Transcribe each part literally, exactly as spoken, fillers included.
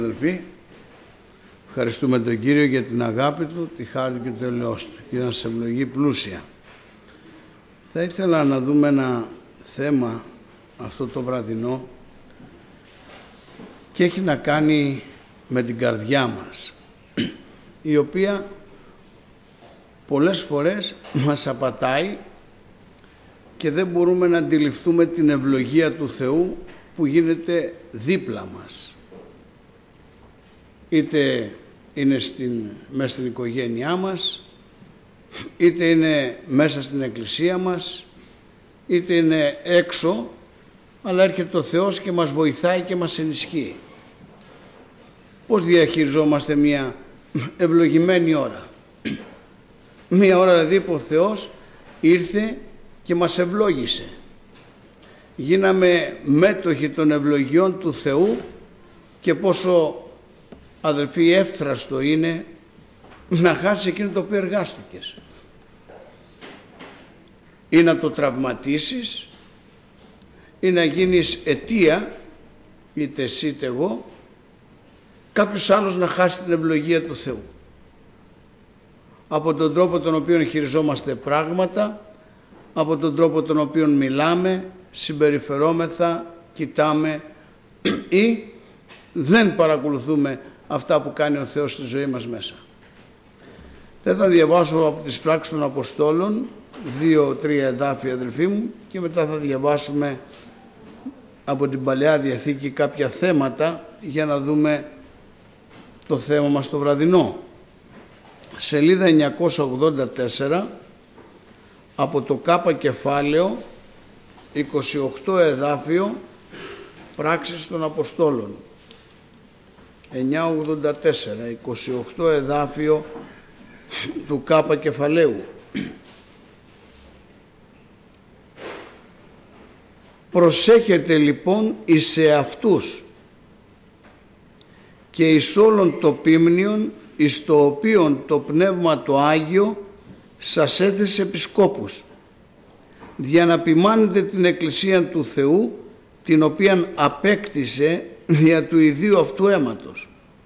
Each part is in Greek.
Αδελφοί, ευχαριστούμε τον Κύριο για την αγάπη Του, τη χάρη και το ελαιός Του και να σε ευλογεί πλούσια. Θα ήθελα να δούμε ένα θέμα αυτό το βραδινό και έχει να κάνει με την καρδιά μας, η οποία πολλές φορές μας απατάει και δεν μπορούμε να αντιληφθούμε την ευλογία του Θεού που γίνεται δίπλα μας. Είτε είναι στην, μέσα στην οικογένειά μας, είτε είναι μέσα στην εκκλησία μας, είτε είναι έξω, αλλά έρχεται ο Θεός και μας βοηθάει και μας ενισχύει. Πώς διαχειριζόμαστε μια ευλογημένη ώρα? Μια ώρα δηλαδή που ο Θεός ήρθε και μας ευλόγησε. Γίναμε μέτοχοι των ευλογιών του Θεού και πόσο, αδελφοί, εύθραστο είναι να χάσεις εκείνο το οποίο εργάστηκες. Ή να το τραυματίσεις, ή να γίνεις αιτία, είτε εσύ είτε εγώ, κάποιος άλλος να χάσει την ευλογία του Θεού. Από τον τρόπο τον οποίο χειριζόμαστε πράγματα, από τον τρόπο τον οποίο μιλάμε, συμπεριφερόμεθα, κοιτάμε ή δεν παρακολουθούμε αυτά που κάνει ο Θεός στη ζωή μας μέσα. Δεν θα διαβάσω από τις πράξεις των Αποστόλων δύο-τρία εδάφια, αδελφοί μου, και μετά θα διαβάσουμε από την Παλαιά Διαθήκη κάποια θέματα για να δούμε το θέμα μας το βραδινό. Σελίδα εννιακόσια ογδόντα τέσσερα, από το Κ κεφάλαιο, είκοσι οκτώ εδάφιο, πράξεις των Αποστόλων. εννιακόσια ογδόντα τέσσερα, είκοσι οκτώ εδάφιο του Κ κεφαλαίου. Προσέχετε λοιπόν εις εαυτούς και εις όλων το πίμνιον εις το οποίον το Πνεύμα το Άγιο σας έθεσε επισκόπους, για να ποιμάνετε την Εκκλησία του Θεού, την οποίαν απέκτησε δια του ιδίου αυτού αίματος.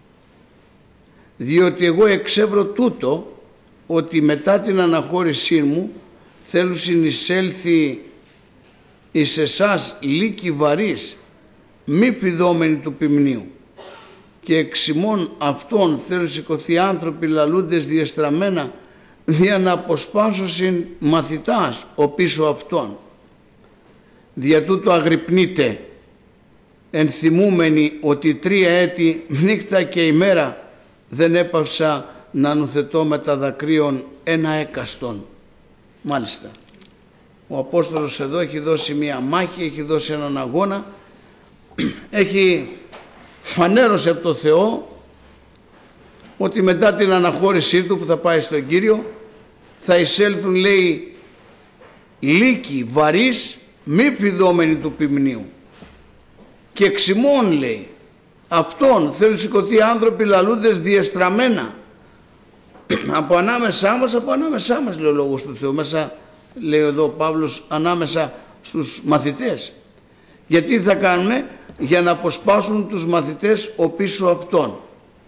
Διότι εγώ εξεύρω τούτο, ότι μετά την αναχώρησή μου θέλω συνεισέλθει εις εσάς λύκη βαρύς, μη φιδόμενοι του ποιμνίου, και εξ ημών αυτών θέλω σηκωθεί άνθρωποι λαλούντες διεστραμμένα, δια να αποσπάσωσιν μαθητάς ο πίσω αυτών. Δια τούτο αγρυπνείτε, ενθυμούμενοι ότι τρία έτη νύχτα και ημέρα δεν έπαυσα να νουθετώ με τα δακρύων ένα έκαστον. Μάλιστα, ο Απόστολος εδώ έχει δώσει μία μάχη, έχει δώσει έναν αγώνα, έχει φανέρωσε από το Θεό ότι μετά την αναχώρησή του που θα πάει στον Κύριο θα εισέλθουν, λέει, λύκοι βαρύς μη φιδόμενοι του ποιμνίου, και εξημών, λέει, αυτόν θέλουν σηκωθεί άνθρωποι λαλούντες διεστραμμένα από ανάμεσά μας, από ανάμεσά μας, λέει ο Λόγος του Θεού, μέσα, λέει εδώ ο Παύλος, ανάμεσα στους μαθητές. Γιατί θα κάνουνε? Για να αποσπάσουν τους μαθητές ο πίσω αυτών.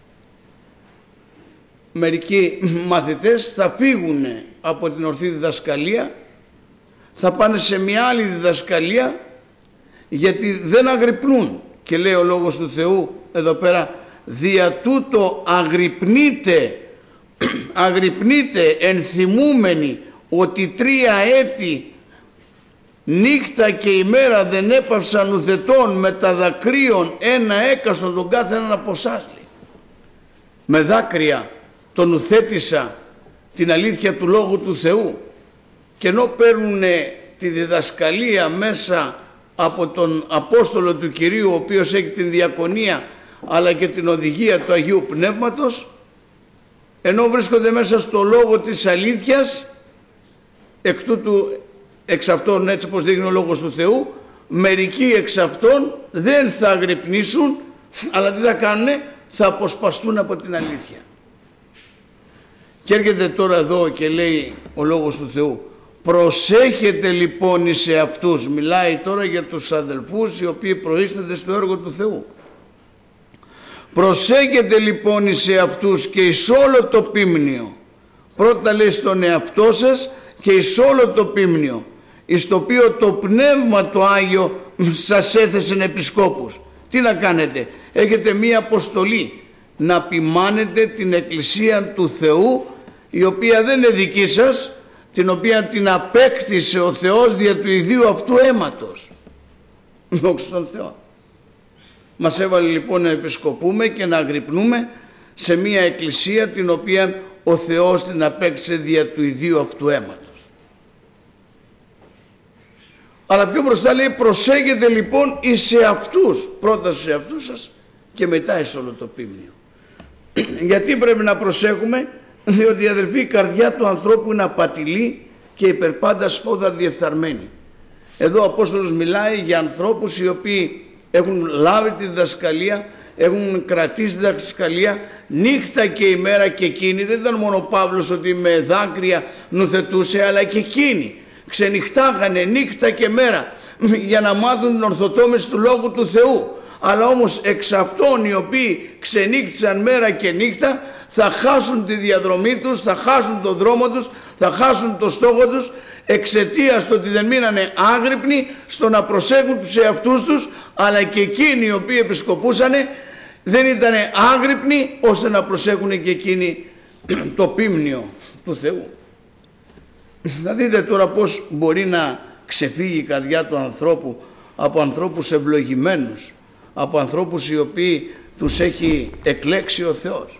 Μερικοί μαθητές θα φύγουν από την ορθή διδασκαλία, θα πάνε σε μια άλλη διδασκαλία, γιατί δεν αγρυπνούν. Και λέει ο Λόγος του Θεού εδώ πέρα, δια τούτο αγρυπνείτε, αγρυπνείτε ενθυμούμενοι ότι τρία έτη νύχτα και ημέρα δεν έπαυσαν ουθετών με τα δακρύων ένα έκαστον τον κάθε έναν από εσάς. Με δάκρυα τον ουθέτησα την αλήθεια του Λόγου του Θεού, και ενώ παίρνουν τη διδασκαλία μέσα από τον Απόστολο του Κυρίου, ο οποίος έχει την διακονία αλλά και την οδηγία του Αγίου Πνεύματος, ενώ βρίσκονται μέσα στο λόγο της αλήθειας, εκ τούτου εξ αυτών, έτσι όπως δείχνει ο Λόγος του Θεού, μερικοί εξ αυτών δεν θα αγρυπνήσουν, αλλά τι θα κάνουνε? Θα αποσπαστούν από την αλήθεια. Και έρχεται τώρα εδώ και λέει ο Λόγος του Θεού, προσέχετε λοιπόν σε αυτούς. Μιλάει τώρα για τους αδελφούς οι οποίοι προείστανται στο έργο του Θεού. Προσέχετε λοιπόν εις εαυτούς και εις όλο το πίμνιο. Πρώτα λέει στον εαυτό σας και εις όλο το πίμνιο, εις το οποίο το Πνεύμα το Άγιο σας έθεσεν επισκόπους. Τι να κάνετε? Έχετε μία αποστολή, να ποιμάνετε την Εκκλησία του Θεού, η οποία δεν είναι δική σας, την οποία την απέκτησε ο Θεός δια του ιδίου αυτού αίματος. Δόξα στον Θεό. Μας έβαλε λοιπόν να επισκοπούμε και να αγρυπνούμε σε μία εκκλησία την οποία ο Θεός την απέκτησε δια του ιδίου αυτού αίματος. Αλλά πιο μπροστά λέει προσέχετε λοιπόν εις εαυτούς, πρώτα στους εαυτούς σας και μετά εις όλο το πίμνιο. Γιατί πρέπει να προσέχουμε? Διότι αδελφοί, η καρδιά του ανθρώπου είναι απατηλή και υπερπάντα σπόδα διεφθαρμένη. Εδώ ο Απόστολος μιλάει για ανθρώπους οι οποίοι έχουν λάβει τη διδασκαλία, έχουν κρατήσει τη διδασκαλία νύχτα και ημέρα, και εκείνοι δεν ήταν μόνο ο Παύλος ότι με δάκρυα νουθετούσε, αλλά και εκείνοι ξενυχτάγανε νύχτα και μέρα για να μάθουν την ορθοτόμηση του Λόγου του Θεού. Αλλά όμως εξ αυτών οι οποίοι ξενύχτησαν μέρα και νύχτα θα χάσουν τη διαδρομή τους, θα χάσουν το δρόμο τους, θα χάσουν το στόχο τους εξαιτίας του ότι δεν μείνανε άγρυπνοι στο να προσέχουν τους εαυτούς τους, αλλά και εκείνοι οι οποίοι επισκοπούσανε δεν ήταν άγρυπνοι ώστε να προσέχουν και εκείνοι το πίμνιο του Θεού. Θα δείτε τώρα πως μπορεί να ξεφύγει η καρδιά του ανθρώπου από ανθρώπους ευλογημένους, από ανθρώπους οι οποίοι τους έχει εκλέξει ο Θεός.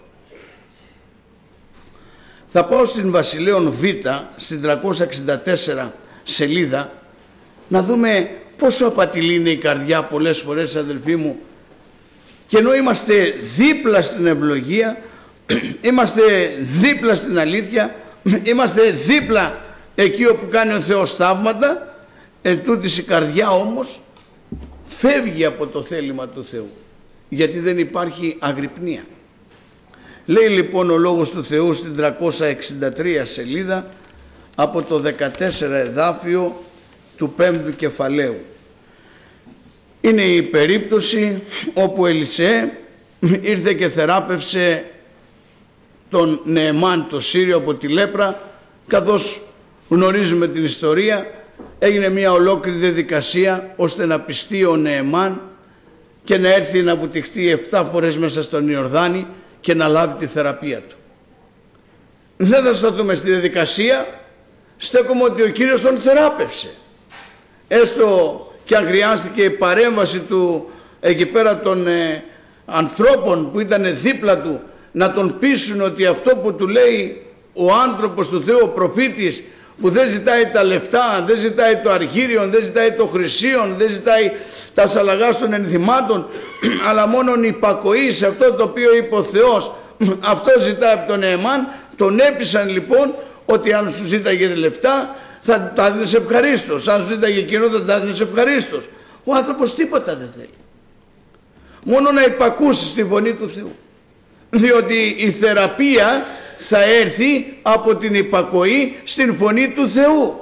Θα πάω στην Βασιλέων Β, στην τριακόσια εξήντα τέσσερα σελίδα, να δούμε πόσο απατηλή είναι η καρδιά πολλές φορές, αδελφοί μου, και ενώ είμαστε δίπλα στην ευλογία, είμαστε δίπλα στην αλήθεια, είμαστε δίπλα εκεί όπου κάνει ο Θεός θαύματα, εν τούτης η καρδιά όμως φεύγει από το θέλημα του Θεού, γιατί δεν υπάρχει αγρυπνία. Λέει λοιπόν ο Λόγος του Θεού στην τριακόσια εξήντα τρία σελίδα, από το δεκατέσσερα εδάφιο του πέμπτου κεφαλαίου. Είναι η περίπτωση όπου Ελισέ ήρθε και θεράπευσε τον Νεεμάν το Σύριο από τη λέπρα. Καθώς γνωρίζουμε την ιστορία, έγινε μια ολόκληρη διαδικασία ώστε να πιστεί ο Νεεμάν και να έρθει να βουτυχτεί εφτά φορές μέσα στον Ιορδάνη και να λάβει τη θεραπεία του. Δεν θα σταθούμε στη διαδικασία, στέκομαι ότι ο Κύριος τον θεράπευσε. Έστω και αν χρειάστηκε η παρέμβαση του εκεί πέρα των ε, ανθρώπων που ήταν δίπλα του να τον πείσουν ότι αυτό που του λέει ο άνθρωπος του Θεού, ο προφήτης, που δεν ζητάει τα λεφτά, δεν ζητάει το αργύριον, δεν ζητάει το χρυσίον, δεν ζητάει τα σαλαγάς των ενθυμάτων, αλλά μόνον υπακοή σε αυτό το οποίο είπε ο Θεός, αυτό ζητάει από τον Νεεμάν. Τον έπεισαν λοιπόν ότι αν σου ζήταγε λεφτά θα τα έδινες ευχαρίστως, αν σου ζήταγε εκείνο θα τα έδινες ευχαρίστως. Ο άνθρωπος τίποτα δεν θέλει, μόνο να υπακούσει στη φωνή του Θεού, διότι η θεραπεία θα έρθει από την υπακοή στην φωνή του Θεού.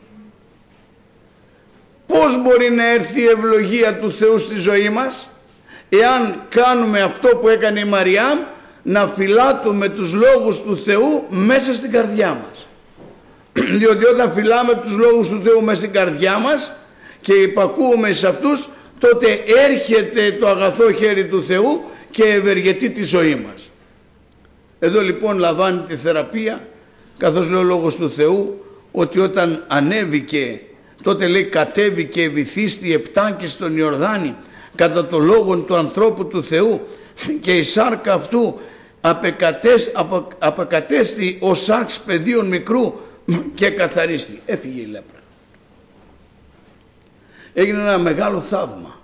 Πώς μπορεί να έρθει η ευλογία του Θεού στη ζωή μας? Εάν κάνουμε αυτό που έκανε η Μαριάμ, να φυλάτουμε τους λόγους του Θεού μέσα στην καρδιά μας. Διότι όταν φυλάμε τους λόγους του Θεού μέσα στην καρδιά μας και υπακούουμε σε αυτούς, τότε έρχεται το αγαθό χέρι του Θεού και ευεργετεί τη ζωή μας. Εδώ λοιπόν λαμβάνει τη θεραπεία, καθώς λέει ο Λόγος του Θεού ότι όταν ανέβηκε, τότε λέει κατέβηκε βυθίστη επτάκη στον Ιορδάνη κατά το λόγον του ανθρώπου του Θεού, και η σάρκα αυτού απεκατέστη ο σάρξ παιδίων μικρού και καθαρίστη. Έφυγε η λέπρα. Έγινε ένα μεγάλο θαύμα.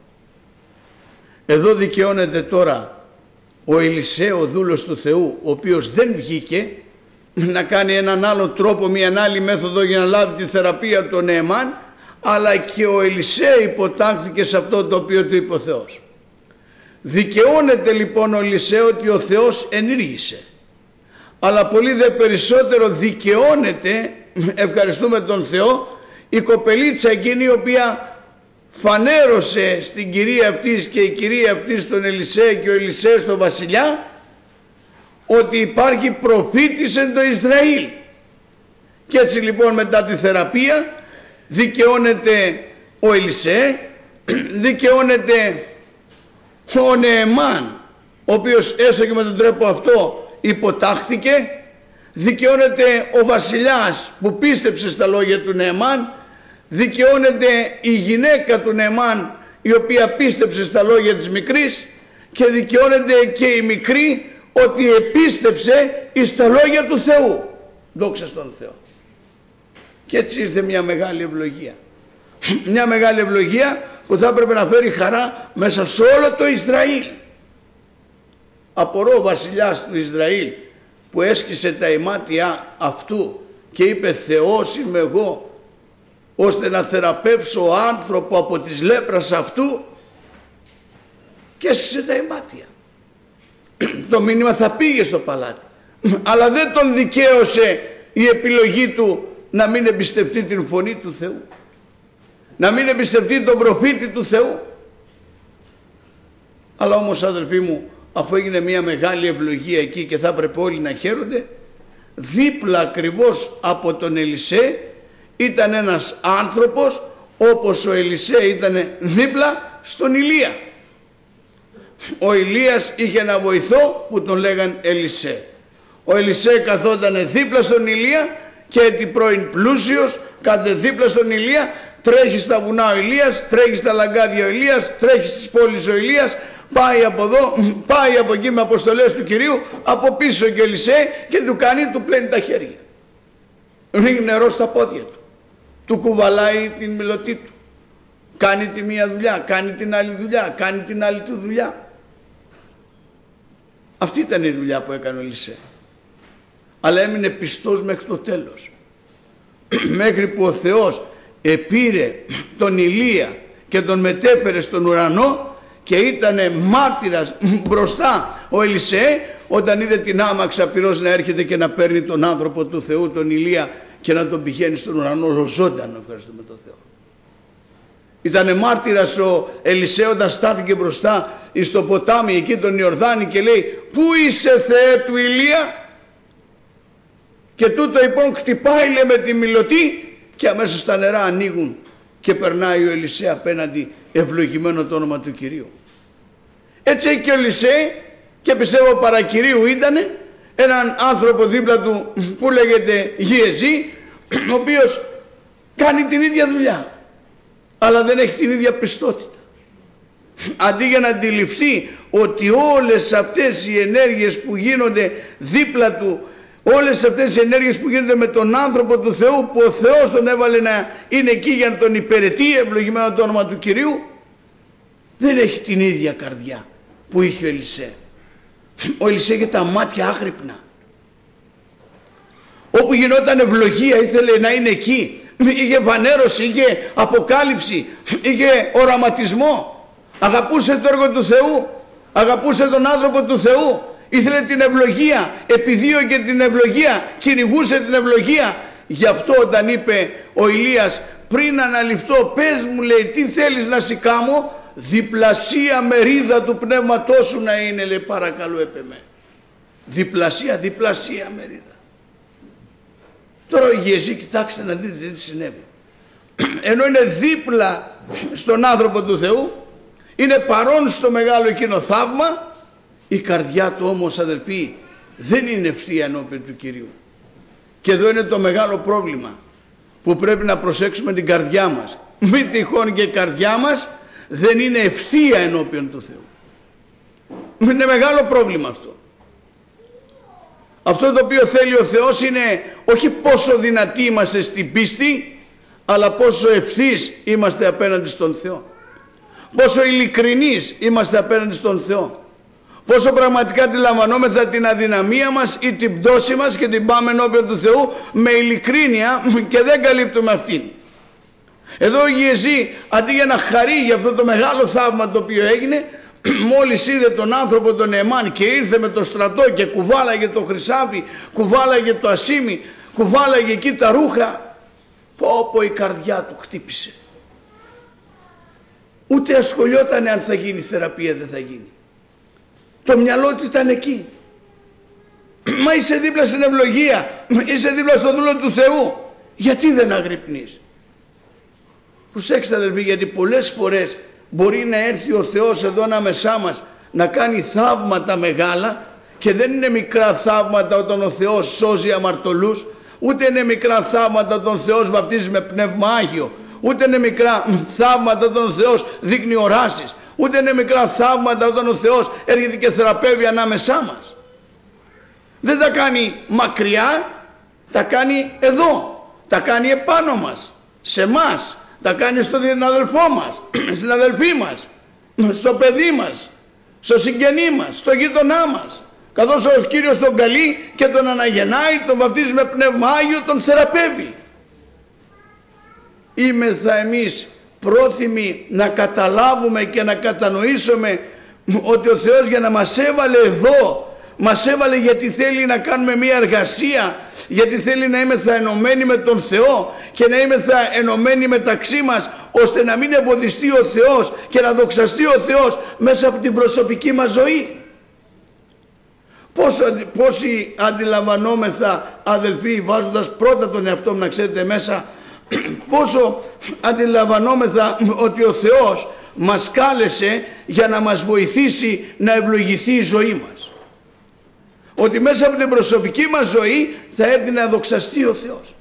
Εδώ δικαιώνεται τώρα ο Ελισέ, ο δούλος του Θεού, ο οποίος δεν βγήκε να κάνει έναν άλλο τρόπο, μια άλλη μέθοδο για να λάβει τη θεραπεία του Νεεμάν, αλλά και ο Ελισέ υποτάχθηκε σε αυτό το οποίο του είπε ο Θεός. Δικαιώνεται λοιπόν ο Ελισέ ότι ο Θεός ενήργησε, αλλά πολύ δε περισσότερο δικαιώνεται, ευχαριστούμε τον Θεό, η κοπελίτσα εκείνη η οποία φανέρωσε στην κυρία αυτής και η κυρία αυτής στον Ελισέ και ο Ελισέ στον βασιλιά ότι υπάρχει προφήτης εν το Ισραήλ. Και έτσι λοιπόν μετά τη θεραπεία δικαιώνεται ο Ελισέ, δικαιώνεται ο Νεεμάν, ο οποίος έστω και με τον τρόπο αυτό υποτάχθηκε, δικαιώνεται ο βασιλιάς που πίστεψε στα λόγια του Νεεμάν, δικαιώνεται η γυναίκα του Νεεμάν η οποία πίστεψε στα λόγια της μικρής, και δικαιώνεται και η μικρή ότι επίστεψε στα λόγια του Θεού. Δόξα στον Θεό. Και έτσι ήρθε μια μεγάλη ευλογία. Μια μεγάλη ευλογία που θα έπρεπε να φέρει χαρά μέσα σε όλο το Ισραήλ. Απορώ ο βασιλιάς του Ισραήλ που έσκησε τα ημάτια αυτού και είπε Θεός είμαι εγώ ώστε να θεραπεύσω άνθρωπο από της λέπρας αυτού, και έσκησε τα ημάτια. Το μήνυμα θα πήγε στο παλάτι, αλλά δεν τον δικαίωσε η επιλογή του να μην εμπιστευτεί την φωνή του Θεού, να μην εμπιστευτεί τον προφήτη του Θεού. Αλλά όμως αδελφοί μου, αφού έγινε μια μεγάλη ευλογία εκεί και θα έπρεπε όλοι να χαίρονται, δίπλα ακριβώς από τον Ελισέ ήταν ένας άνθρωπος όπως ο Ελισέ ήταν δίπλα στον Ηλία. Ο Ηλίας είχε ένα βοηθό που τον λέγαν Ελισέ. Ο Ελισέ καθόταν δίπλα στον Ηλία και έτσι πρώην πλούσιος κάθε δίπλα στον Ηλία, τρέχει στα βουνά ο Ηλίας, τρέχει στα λαγκάδια ο Ηλίας, τρέχει στις πόλεις ο Ηλίας, πάει από εδώ, πάει από εκεί με αποστολές του Κυρίου, από πίσω και ο Ελισέ και του κάνει, του πλένει τα χέρια, ρίχνει νερό στα πόδια του, του κουβαλάει την μιλωτή του, κάνει τη μία δουλειά, κάνει την άλλη δουλειά, κάνει την άλλη του δουλειά. Αυτή ήταν η δουλειά που έκανε ο Ελισέ. Αλλά έμεινε πιστός μέχρι το τέλος. Μέχρι που ο Θεός επήρε τον Ηλία και τον μετέφερε στον ουρανό και ήταν μάρτυρας μπροστά ο Ελισέ όταν είδε την άμαξα πυρός να έρχεται και να παίρνει τον άνθρωπο του Θεού, τον Ηλία, και να τον πηγαίνει στον ουρανό ζωντανό. Ευχαριστούμε τον Θεό. Ήταν μάρτυρας ο Ελισέ όταν στάθηκε μπροστά στο ποτάμι εκεί τον Ιορδάνη και λέει «Πού είσαι Θεέ του Ηλία?» Και τούτο λοιπόν χτυπάει, λέει, με τη μιλωτή και αμέσως τα νερά ανοίγουν και περνάει ο Ελισέ απέναντι, ευλογημένο το όνομα του Κυρίου. Έτσι και ο Ελισέ, και πιστεύω παρακυρίου ήτανε, έναν άνθρωπο δίπλα του που λέγεται Γιεζή, ο οποίος κάνει την ίδια δουλειά αλλά δεν έχει την ίδια πιστότητα. Αντί για να αντιληφθεί ότι όλες αυτές οι ενέργειες που γίνονται δίπλα του, όλες αυτές οι ενέργειες που γίνονται με τον άνθρωπο του Θεού που ο Θεός τον έβαλε να είναι εκεί για να τον υπηρετεί, ευλογημένο το όνομα του Κυρίου, δεν έχει την ίδια καρδιά που είχε ο Ελισέ. Ο Ελισέ είχε τα μάτια άγρυπνα. Όπου γινόταν ευλογία ήθελε να είναι εκεί. Είχε φανέρωση, είχε αποκάλυψη, είχε οραματισμό. Αγαπούσε το έργο του Θεού, αγαπούσε τον άνθρωπο του Θεού, ήθελε την ευλογία, επιδίωκε την ευλογία, κυνηγούσε την ευλογία. Γι' αυτό όταν είπε ο Ηλίας πριν αναληφθώ, πες μου, λέει, τι θέλεις να σου κάμω? Διπλασία μερίδα του πνεύματός σου να είναι, λέει, παρακαλώ έπε με. Διπλασία, διπλασία μερίδα. Τώρα ο Γιεζή, κοιτάξτε να δείτε τι συνέβη. Ενώ είναι δίπλα στον άνθρωπο του Θεού, είναι παρόν στο μεγάλο εκείνο θαύμα, η καρδιά του όμως, αδελφοί, δεν είναι ευθεία ενώπιον του Κυρίου. Και εδώ είναι το μεγάλο πρόβλημα που πρέπει να προσέξουμε την καρδιά μας. Μην τυχόν και η καρδιά μας δεν είναι ευθεία ενώπιον του Θεού. Είναι μεγάλο πρόβλημα αυτό. Αυτό το οποίο θέλει ο Θεός είναι όχι πόσο δυνατοί είμαστε στην πίστη, αλλά πόσο ευθύς είμαστε απέναντι στον Θεό. Πόσο ειλικρινείς είμαστε απέναντι στον Θεό. Πόσο πραγματικά αντιλαμβανόμεθα την αδυναμία μας ή την πτώση μας και την πάμε ενώπιον του Θεού με ειλικρίνεια και δεν καλύπτουμε αυτήν. Εδώ ο Γιεζή, αντί για να χαρεί για αυτό το μεγάλο θαύμα το οποίο έγινε, μόλις είδε τον άνθρωπο τον Νεεμάν και ήρθε με το στρατό και κουβάλαγε το χρυσάφι, κουβάλαγε το ασίμι, κουβάλαγε εκεί τα ρούχα, πω πω η καρδιά του χτύπησε. Ούτε ασχολιότανε αν θα γίνει θεραπεία, δεν θα γίνει. Το μυαλό του ήταν εκεί. Μα είσαι δίπλα στην ευλογία, είσαι δίπλα στο δούλο του Θεού, γιατί δεν αγρυπνείς? Προσέξτε αδελφοί, γιατί πολλές φορές μπορεί να έρθει ο Θεός εδώ ανάμεσά μας να κάνει θαύματα μεγάλα, και δεν είναι μικρά θαύματα όταν ο Θεός σώζει αμαρτωλούς, ούτε είναι μικρά θαύματα όταν ο Θεός βαπτίζει με πνεύμα Άγιο, ούτε είναι μικρά θαύματα όταν ο Θεός δείχνει οράσεις, ούτε είναι μικρά θαύματα όταν ο Θεός έρχεται και θεραπεύει ανάμεσά μας. Δεν τα κάνει μακριά, τα κάνει εδώ, τα κάνει επάνω μας, σε μας, τα κάνει στον αδελφό μας, στην αδελφή μας, στο παιδί μας, στο συγγενή μας, στο γείτονά μας. Καθώς ο Κύριος τον καλεί και τον αναγεννάει, τον βαφτίζει με πνεύμα Άγιο, τον θεραπεύει. Είμεθα εμείς πρόθυμοι να καταλάβουμε και να κατανοήσουμε ότι ο Θεός για να μας έβαλε εδώ, μας έβαλε γιατί θέλει να κάνουμε μια εργασία, γιατί θέλει να είμεθα ενωμένοι με τον Θεό και να είμεθα ενωμένοι μεταξύ μας, ώστε να μην εμποδιστεί ο Θεός και να δοξαστεί ο Θεός μέσα από την προσωπική μας ζωή. Πόσο, πόσοι αντιλαμβανόμεθα αδελφοί, βάζοντας πρώτα τον εαυτό μου να ξέρετε μέσα, πόσο αντιλαμβανόμεθα ότι ο Θεός μας κάλεσε για να μας βοηθήσει να ευλογηθεί η ζωή μας. Ότι μέσα από την προσωπική μας ζωή θα έρθει να δοξαστεί ο Θεός.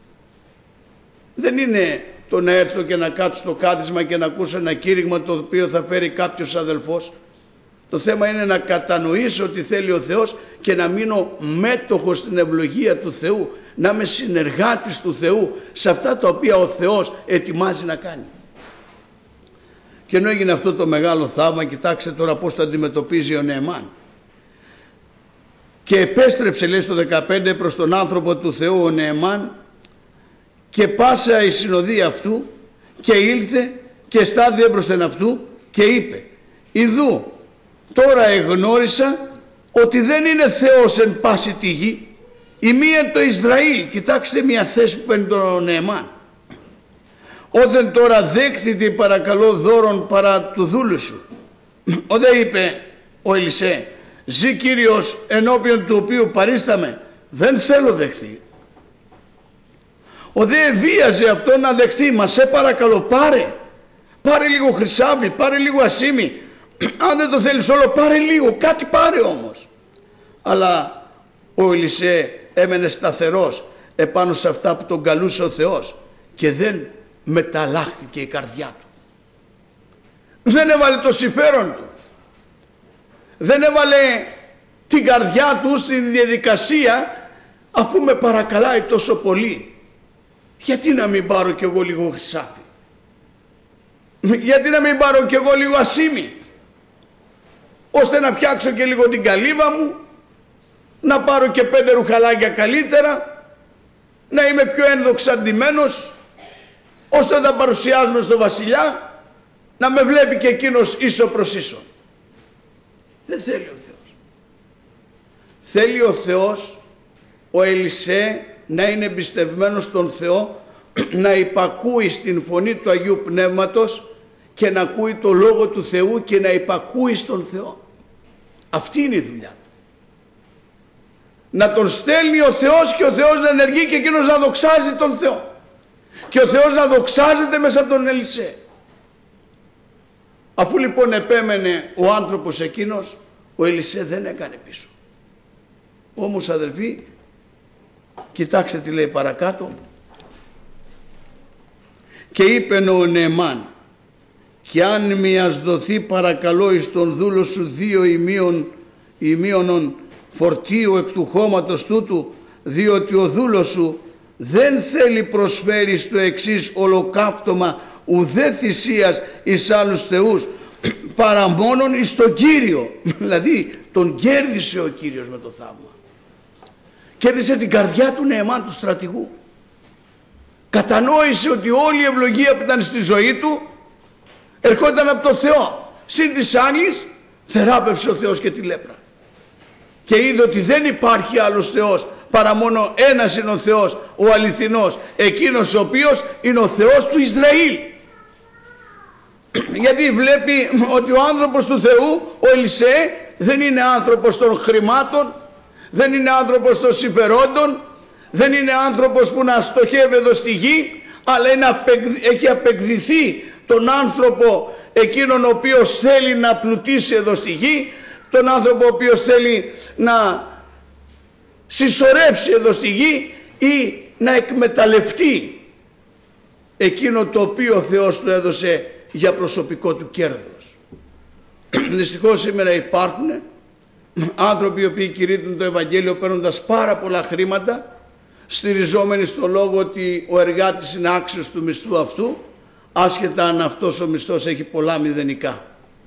Δεν είναι το να έρθω και να κάτσω στο κάθισμα και να ακούσω ένα κήρυγμα το οποίο θα φέρει κάποιος αδελφός. Το θέμα είναι να κατανοήσω τι θέλει ο Θεός και να μείνω μέτοχος στην ευλογία του Θεού, να είμαι συνεργάτης του Θεού σε αυτά τα οποία ο Θεός ετοιμάζει να κάνει. Και ενώ έγινε αυτό το μεγάλο θαύμα, κοιτάξτε τώρα πώς το αντιμετωπίζει ο Νεεμάν. Και επέστρεψε, λέει στο δεκαπέντε, προς τον άνθρωπο του Θεού ο Νεεμάν, και πάσα η συνοδεία αυτού, και ήλθε και στάδει έμπροσθεν αυτού και είπε: «Ιδού, τώρα εγνώρισα ότι δεν είναι Θεός εν πάση τη γη, η μία το Ισραήλ». Κοιτάξτε μια θέση που παίρνει τον Νεεμάν. «Όθεν τώρα δέχθητη παρακαλώ δώρον παρά του δούλου σου». Ο δε είπε ο Ελισέ: «Ζη Κύριος ενώπιον του οποίου παρίσταμε, δεν θέλω δεχθεί». Ο δε βίαζε αυτό να δεχθεί. «Μα σε παρακαλώ, πάρε, πάρε λίγο χρυσάβι, πάρε λίγο ασίμι, αν δεν το θέλεις όλο πάρε λίγο, κάτι πάρε όμως». Αλλά ο Ελισέ έμενε σταθερός επάνω σε αυτά που τον καλούσε ο Θεός και δεν μεταλλάχθηκε η καρδιά του. Δεν έβαλε το συμφέρον του, δεν έβαλε την καρδιά του στην διαδικασία. Αφού με παρακαλάει τόσο πολύ, γιατί να μην πάρω κι εγώ λίγο χρυσάφι, γιατί να μην πάρω κι εγώ λίγο ασίμι, ώστε να φτιάξω και λίγο την καλύβα μου, να πάρω και πέντε ρουχαλάκια καλύτερα, να είμαι πιο ένδοξα ντυμένος, ώστε να τα παρουσιάζουμε στο βασιλιά, να με βλέπει και εκείνος ίσο προς ίσο. Δεν θέλει ο Θεός. Θέλει ο Θεός ο Ελισέ να είναι εμπιστευμένος στον Θεό, να υπακούει στην φωνή του Αγίου Πνεύματος και να ακούει το Λόγο του Θεού και να υπακούει στον Θεό. Αυτή είναι η δουλειά του. Να τον στέλνει ο Θεός και ο Θεός να ενεργεί και εκείνος να δοξάζει τον Θεό. Και ο Θεός να δοξάζεται μέσα από τον Ελισέ. Αφού λοιπόν επέμενε ο άνθρωπος εκείνος, ο Ελισέ δεν έκανε πίσω. Όμως αδελφοί, κοιτάξτε τι λέει παρακάτω. «Και είπεν ο Νεεμάν, κι αν μιας δοθεί παρακαλώ εις τον δούλο σου δύο ημίων, ημίωνον φορτίου εκ του χώματος τούτου, διότι ο δούλος σου δεν θέλει προσφέρει στο εξής ολοκαύτωμα ουδέ θυσίας εις άλλους θεούς, παρά μόνον εις τον Κύριο». Δηλαδή τον κέρδισε ο Κύριος με το θαύμα. Κέρδισε την καρδιά του Νεεμάν, του στρατηγού. Κατανόησε ότι όλη η ευλογία που ήταν στη ζωή του ερχόταν από το Θεό. Συν της άλλης θεράπευσε ο Θεός και τη λέπρα. Και είδε ότι δεν υπάρχει άλλος Θεός παρά μόνο ένας είναι ο Θεός, ο αληθινός, εκείνος ο οποίος είναι ο Θεός του Ισραήλ. Γιατί βλέπει ότι ο άνθρωπος του Θεού, ο Ελισέ, δεν είναι άνθρωπος των χρημάτων, δεν είναι άνθρωπος των συμφερόντων, δεν είναι άνθρωπος που να στοχεύει εδώ στη γη, αλλά είναι απεκ, έχει απεκδηθεί τον άνθρωπο εκείνον ο οποίος θέλει να πλουτίσει εδώ στη γη, τον άνθρωπο ο οποίος θέλει να συσσωρεύσει εδώ στη γη ή να εκμεταλλευτεί εκείνο το οποίο ο Θεός του έδωσε για προσωπικό του κέρδος. Δυστυχώς σήμερα υπάρχουν άνθρωποι οι οποίοι κηρύττουν το Ευαγγέλιο παίρνοντας πάρα πολλά χρήματα, στηριζόμενοι στο λόγο ότι ο εργάτης είναι άξιος του μισθού αυτού, άσχετα αν αυτός ο μισθός έχει πολλά μηδενικά.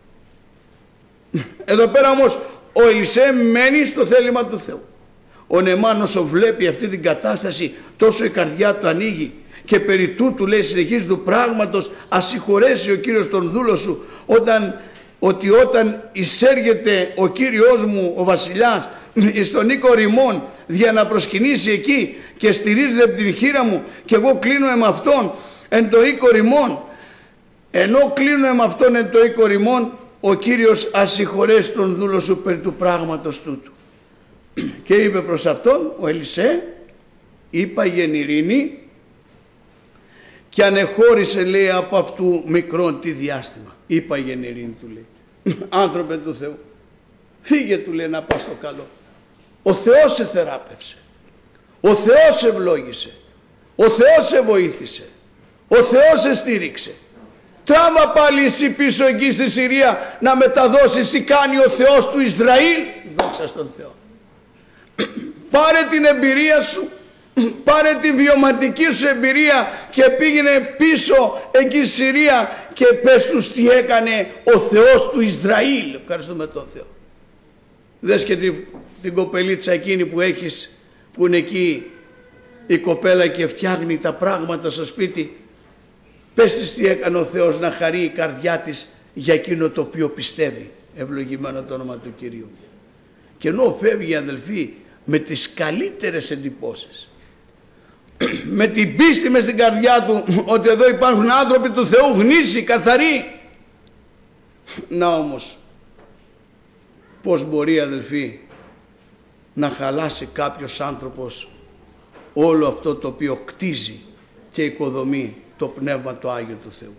Εδώ πέρα όμως ο Ελισέ μένει στο θέλημα του Θεού. Ο Νεμάν όσο βλέπει αυτή την κατάσταση, τόσο η καρδιά του ανοίγει και περί τούτου λέει συνεχίζει του πράγματος, ας συγχωρέσει ο Κύριος τον δούλο σου, όταν, ότι όταν εισέργεται ο Κύριος μου ο βασιλιάς στον οίκο Ρημών για να προσκυνήσει εκεί και στηρίζεται από την χείρα μου και εγώ κλείνω με αυτόν εν το οίκο Ρημών, ενώ κλείνω με αυτόν εν το οίκο Ρημών, ο Κύριος ας συγχωρέσει τον δούλο σου περί του πράγματος τούτου. Και είπε προς αυτόν ο Ελισέ, είπα γενηρήνη, και ανεχώρησε λέει από αυτού μικρόν τι διάστημα. Είπα γενηρήνη του λέει, άνθρωπε του Θεού, φύγε του λέει να πας στο καλό. Ο Θεός σε θεράπευσε, ο Θεός σε ευλόγησε, ο Θεός σε βοήθησε, ο Θεός σε στήριξε. Τράβα πάλι εσύ πίσω εκεί στη Συρία να μεταδώσεις τι κάνει ο Θεός του Ισραήλ. Δόξα στον Θεό. Πάρε την εμπειρία σου, πάρε τη βιωματική σου εμπειρία και πήγαινε πίσω εκεί στη Συρία και πες τους τι έκανε ο Θεός του Ισραήλ. Ευχαριστούμε τον Θεό. Δες και την, την κοπελίτσα εκείνη που έχεις, που είναι εκεί η κοπέλα και φτιάχνει τα πράγματα στο σπίτι. Πες της τι έκανε ο Θεός να χαρεί η καρδιά της για εκείνο το οποίο πιστεύει. Ευλογημένο το όνομα του Κυρίου. Και ενώ φεύγει αδελφοί με τις καλύτερες εντυπώσεις, με την πίστη μες στην καρδιά του ότι εδώ υπάρχουν άνθρωποι του Θεού γνήσιοι, καθαροί, να όμως πως μπορεί αδελφοί να χαλάσει κάποιος άνθρωπος όλο αυτό το οποίο κτίζει και οικοδομεί το Πνεύμα το Άγιο του Θεού.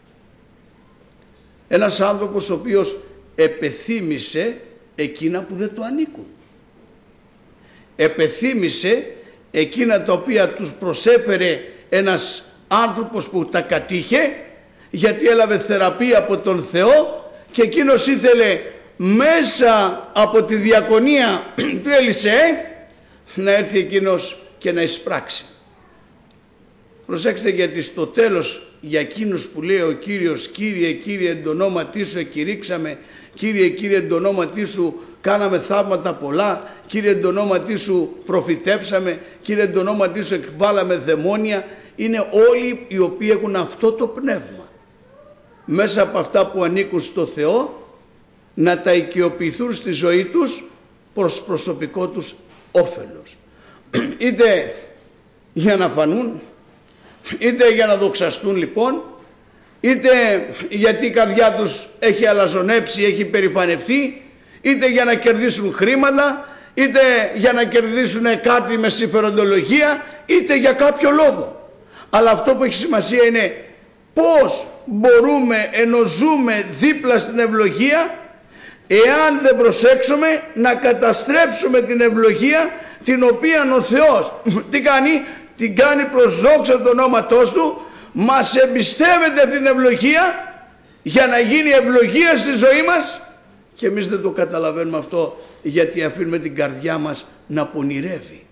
Ένας άνθρωπος ο οποίος επεθύμησε εκείνα που δεν του ανήκουν. Επεθύμησε εκείνα τα οποία τους προσέφερε ένας άνθρωπος που τα κατήχε, γιατί έλαβε θεραπεία από τον Θεό και εκείνος ήθελε μέσα από τη διακονία του Ελισέ να έρθει εκείνος και να εισπράξει. Προσέξτε, γιατί στο τέλος για εκείνους που λέει ο Κύριος, Κύριε, Κύριε εν το ονόματί σου εκηρύξαμε, Κύριε, Κύριε εν το ονόματί σου κάναμε θαύματα πολλά, Κύριε εν το ονόματί σου προφητέψαμε, Κύριε εν το ονόματί σου εκβάλαμε δαιμόνια, είναι όλοι οι οποίοι έχουν αυτό το πνεύμα μέσα από αυτά που ανήκουν στο Θεό να τα οικειοποιηθούν στη ζωή τους προς προσωπικό τους όφελος, είτε για να φανούν, είτε για να δοξαστούν λοιπόν, είτε γιατί η καρδιά τους έχει αλαζονέψει, έχει περηφανευτεί, είτε για να κερδίσουν χρήματα, είτε για να κερδίσουν κάτι με συμφεροντολογία, είτε για κάποιο λόγο. Αλλά αυτό που έχει σημασία είναι πώς μπορούμε, ενώ ζούμε δίπλα στην ευλογία, εάν δεν προσέξουμε να καταστρέψουμε την ευλογία την οποία ο Θεός τι κάνει, την κάνει προς δόξα του ονόματός του, μας εμπιστεύεται την ευλογία για να γίνει ευλογία στη ζωή μας και εμείς δεν το καταλαβαίνουμε αυτό, γιατί αφήνουμε την καρδιά μας να πονηρεύει.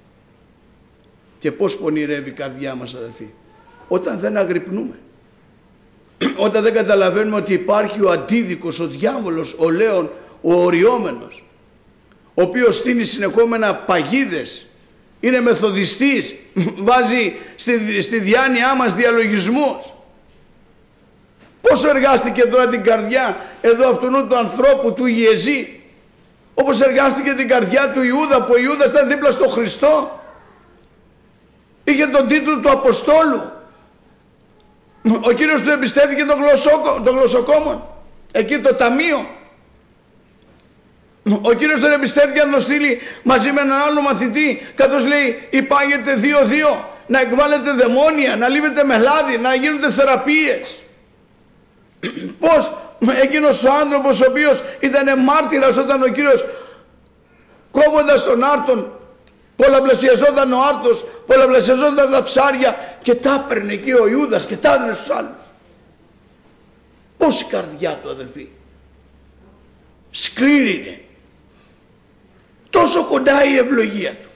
Και πώς πονηρεύει η καρδιά μας αδελφοί? Όταν δεν αγρυπνούμε, όταν δεν καταλαβαίνουμε ότι υπάρχει ο αντίδικος, ο διάβολος, ο λέων, ο οριόμενος, ο οποίος στείνει συνεχόμενα παγίδες, είναι μεθοδιστής, βάζει στη, στη διάνοιά μας διαλογισμούς. Πόσο εργάστηκε τώρα την καρδιά εδώ αυτού του ανθρώπου του Ιεζή, όπως εργάστηκε την καρδιά του Ιούδα, που ο Ιούδας ήταν δίπλα στο Χριστό, είχε τον τίτλο του Αποστόλου, Ο Κύριος του εμπιστεύτηκε τον, γλωσσόκο, τον γλωσσοκόμον, εκεί το ταμείο. Ο Κύριος τον εμπιστεύτηκε να τον στείλει μαζί με έναν άλλο μαθητή, καθώς λέει υπάγεται δύο δύο, να εκβάλλεται δαιμόνια, να λύβεται με λάδι, να γίνονται θεραπείες. Πώς εκείνος ο άνθρωπος ο οποίος ήταν μάρτυρας όταν ο Κύριος κόβοντας τον άρτον πολλαπλασιαζόταν ο άρτος, πολλαπλασιαζόταν τα ψάρια και τα έπαιρνε εκεί ο Ιούδας και τα έδινε στους άλλους. Πώς η καρδιά του, αδελφοί, σκλήρινε, τόσο κοντά η ευλογία του,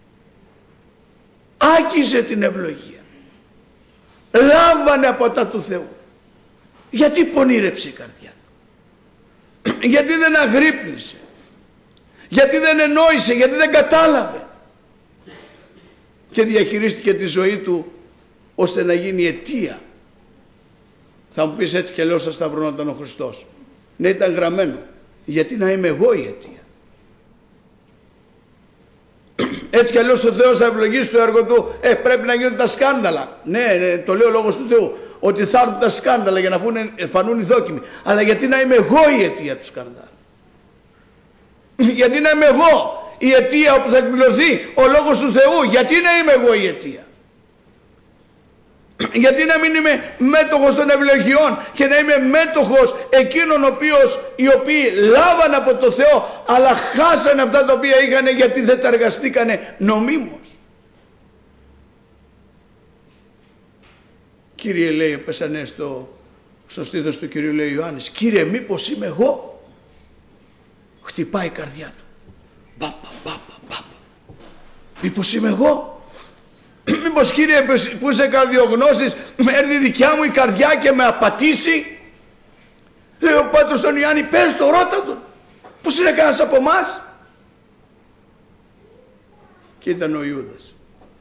άκησε την ευλογία, λάμβανε από τα του Θεού. Γιατί πονήρεψε η καρδιά του? Γιατί δεν αγρύπνησε? Γιατί δεν ενόησε? Γιατί δεν κατάλαβε? Και διαχειρίστηκε τη ζωή του ώστε να γίνει αιτία. Θα μου πεις, έτσι και λέω στα σταυρώνονταν ο Χριστός. Ναι, ήταν γραμμένο. Γιατί να είμαι εγώ η αιτία? Έτσι κι αλλιώς ο Θεός θα ευλογήσει το έργο του. Ε, πρέπει να γίνουν τα σκάνδαλα. Ναι, ναι, το λέει ο λόγος του Θεού. Ότι θα έρθουν τα σκάνδαλα για να φανούν οι δόκιμοι. Αλλά γιατί να είμαι εγώ η αιτία του σκανδάλου? Γιατί να είμαι εγώ η αιτία όπου θα εκπληρωθεί ο λόγος του Θεού? Γιατί να είμαι εγώ η αιτία? Γιατί να μην είμαι μέτοχος των ευλογιών και να είμαι μέτοχος εκείνων οποίος, οι οποίοι λάβαν από το Θεό αλλά χάσανε αυτά τα οποία είχαν γιατί δεν τα εργαστήκανε νομίμως? Κύριε, λέει, πέσανε στο, στο στήθος του Κυρίου, λέει Ιωάννης, Κύριε, μήπως είμαι εγώ? Χτυπάει η καρδιά του. Πάπα, πάπα, πάπα. Μήπως είμαι εγώ? Μήπως, Κύριε, που είσαι καρδιογνώστης, με έρθει δικιά μου η καρδιά και με απατήσει? Λέει ο Πάτρος τον Ιωάννη, πες το, ρώτα τον. Πώς είναι κανένας από εμάς? Και ήταν ο Ιούδας.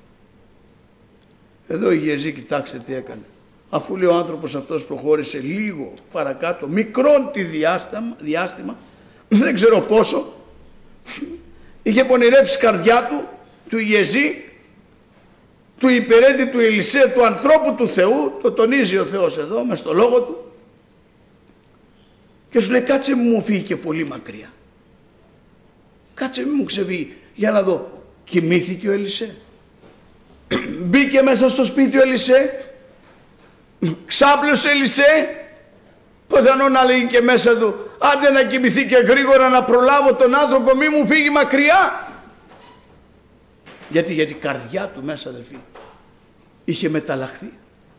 Εδώ η Γεζή, κοιτάξτε τι έκανε. Αφού λέει ο άνθρωπος αυτός προχώρησε λίγο παρακάτω, μικρόν τη διάστημα, διάστημα δεν ξέρω πόσο, είχε πονηρεύσει καρδιά του, του Γεζή, του υπηρέτη του Ελισέ, του ανθρώπου του Θεού, το τονίζει ο Θεός εδώ μες στο λόγο του, και σου λέει, κάτσε μου φύγει και πολύ μακριά, κάτσε μου ξεβεί για να δω. Κοιμήθηκε ο Ελισέ? Μπήκε μέσα στο σπίτι ο Ελισέ? Ξάπλωσε Ελισέ? Πιθανόν να λέγει και μέσα του, άντε να κοιμηθεί και γρήγορα να προλάβω τον άνθρωπο, μη μου φύγει μακριά. Γιατί, γιατί η καρδιά του μέσα, αδελφοί, είχε μεταλλαχθεί.